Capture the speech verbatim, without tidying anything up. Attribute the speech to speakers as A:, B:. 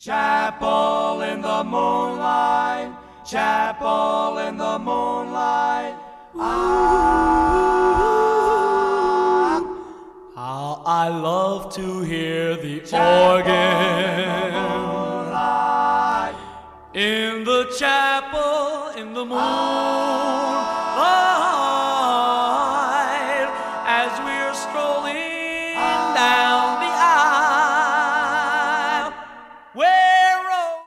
A: Chapel in the moonlight, chapel in the moonlight. Ah,
B: how I love to hear the
A: chapel
B: organ
A: in the moonlight.
B: in the chapel in the moonlight.